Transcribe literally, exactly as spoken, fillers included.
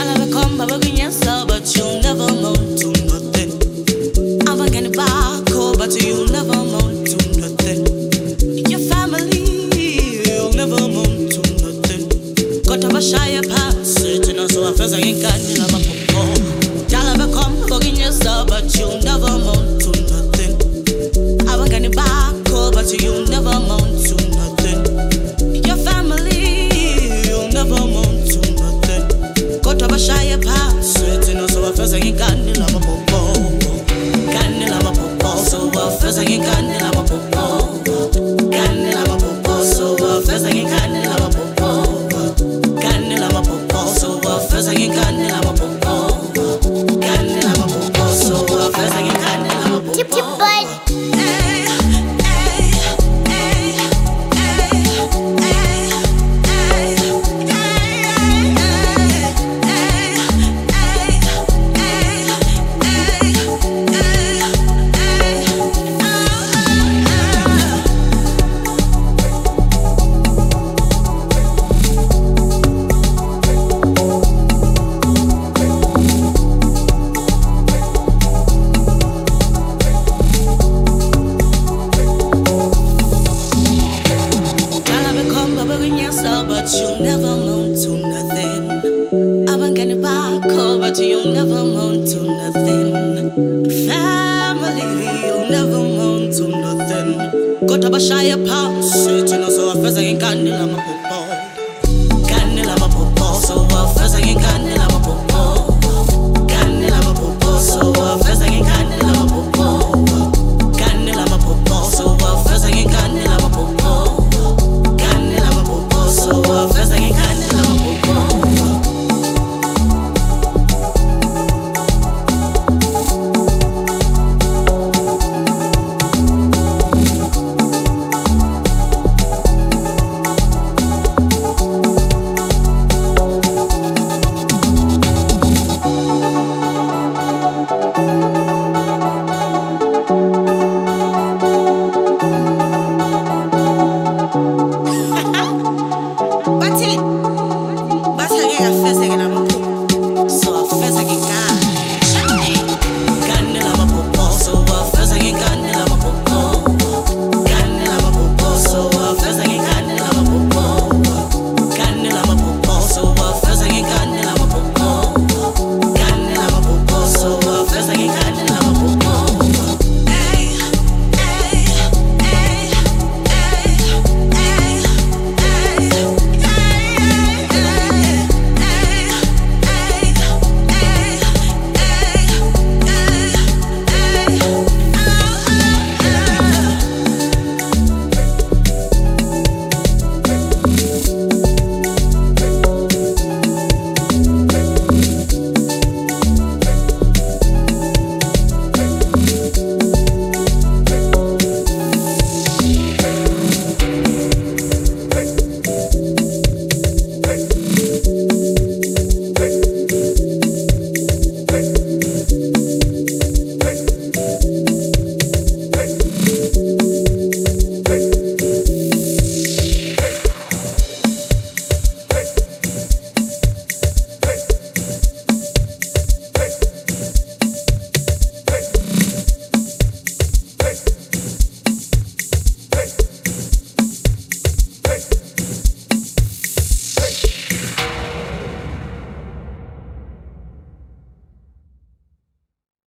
never come, but we can but you never amount to nothing. I'm a get back, oh, but you never amount to nothing. Your family, you'll never amount to nothing. Got a shy past, sitting on so I feel I ain't got never come. Y'all never come, but we can but you never amount to nothing. I'm a get back, oh, but you never amount to nothing. Your family, you'll never amount to nothing. Got a shy past, sitting on so I feel I ain't got never come. Candela ma popo, so I feel like candela ma popo. Candela ma popo, so I feel like candela ma popo. Candela ma popo, so I feel like candela ma popo. Candela ma popo, so I feel like candela ma popo. Tip tip boy. But you'll never amount to nothing. I won't get it back, oh, but you'll never amount to nothing. Family, you'll never amount to nothing. Got a shy pound, sitting on so I feel like I can't